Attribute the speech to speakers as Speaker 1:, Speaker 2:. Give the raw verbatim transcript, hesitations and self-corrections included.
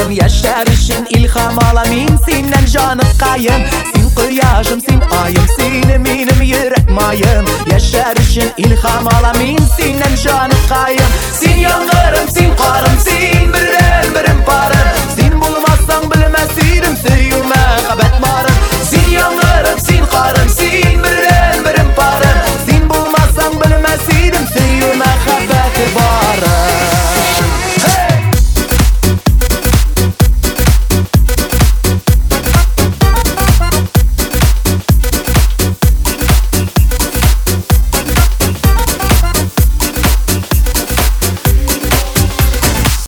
Speaker 1: kayım. Yaşar için ilham alamin senden canı kayım. Sen kıyaşım, sen ayım, senim benim yürek mayım. Yaşar için ilham alamin senden canı kayım. Sen yangırım, sen karım, sen birden birim parım. Sen bulmazsan bilmez idim, süyüme kabet marım. Sen yangırım